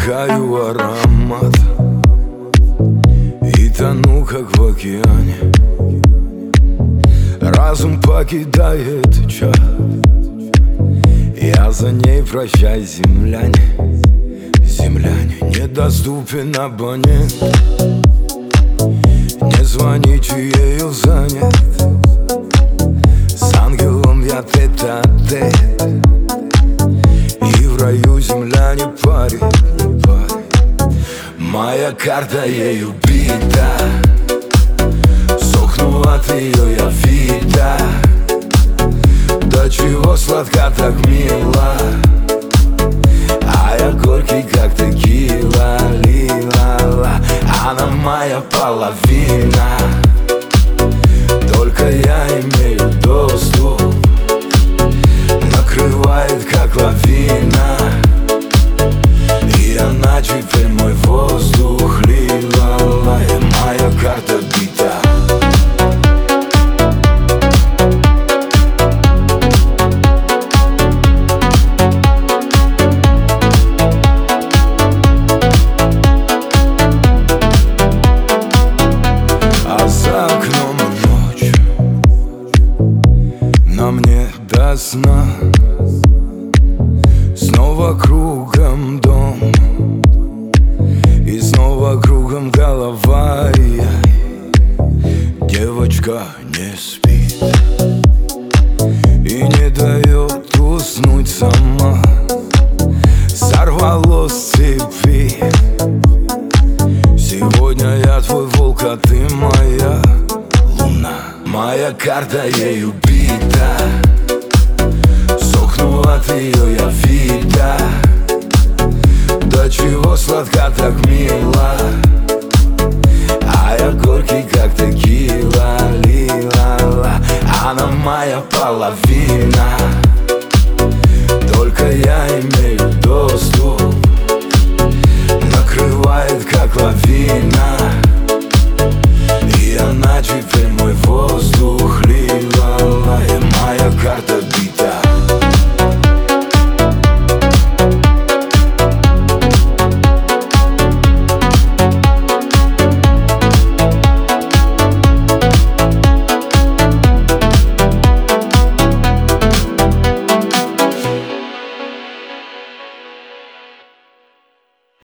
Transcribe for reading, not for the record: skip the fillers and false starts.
вдыхаю аромат и тону, как в океане. Разум покидает чат, я за ней, прощай, земляне. Земляне, недоступен абонент, не звоните, ею занят. С ангелом я тет-а-тет, и в раю земля не парит, не парит. Моя карта ею бита, сохну от ее я вида. До чего сладка, так мила, а я горький, как текила, лила. Она моя половина, только я имею доступ. Накрывает, как лавина, и она теперь мой воздух, лила. Моя карта бита. За окном ночь, на мне до сна. Снова кругом дом, и снова кругом голова. Девочка не спит и не дает уснуть сама. Сорвалось с цепи. Сегодня я твой волк, а ты моя луна. Моя карта ею бита, сохну от ее я вида. До чего сладка, так мила, а я горький, как текила, лила. Она моя половина, только я имею доступ.